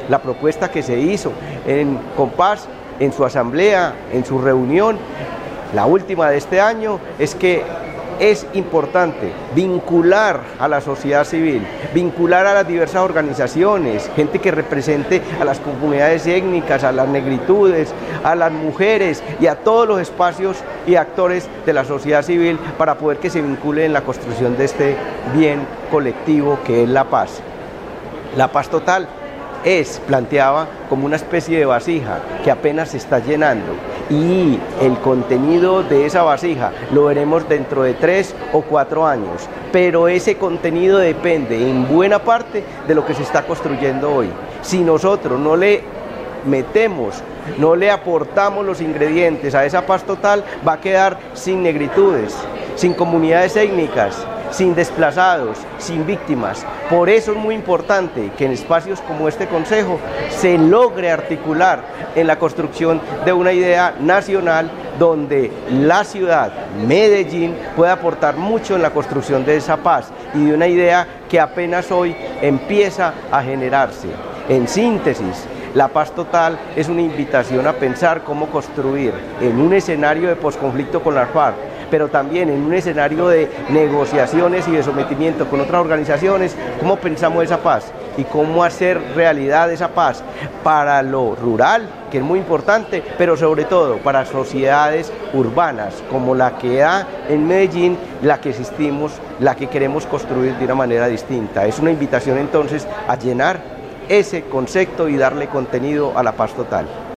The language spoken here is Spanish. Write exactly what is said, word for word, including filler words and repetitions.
la propuesta que se hizo en Compás, en su asamblea, en su reunión, la última de este año, es que es importante vincular a la sociedad civil, vincular a las diversas organizaciones, gente que represente a las comunidades étnicas, a las negritudes, a las mujeres y a todos los espacios y actores de la sociedad civil para poder que se vincule en la construcción de este bien colectivo que es la paz. La paz total es planteada como una especie de vasija que apenas se está llenando, y el contenido de esa vasija lo veremos dentro de tres o cuatro años, pero ese contenido depende en buena parte de lo que se está construyendo hoy. Si nosotros no le metemos, no le aportamos los ingredientes a esa paz total, va a quedar sin negritudes, sin comunidades étnicas, sin desplazados, sin víctimas. Por eso es muy importante que en espacios como este Consejo se logre articular en la construcción de una idea nacional donde la ciudad, Medellín, pueda aportar mucho en la construcción de esa paz y de una idea que apenas hoy empieza a generarse. En síntesis, la paz total es una invitación a pensar cómo construir en un escenario de posconflicto con las FARC, pero también en un escenario de negociaciones y de sometimiento con otras organizaciones, cómo pensamos esa paz y cómo hacer realidad esa paz para lo rural, que es muy importante, pero sobre todo para sociedades urbanas como la que da en Medellín, la que existimos, la que queremos construir de una manera distinta. Es una invitación entonces a llenar ese concepto y darle contenido a la paz total.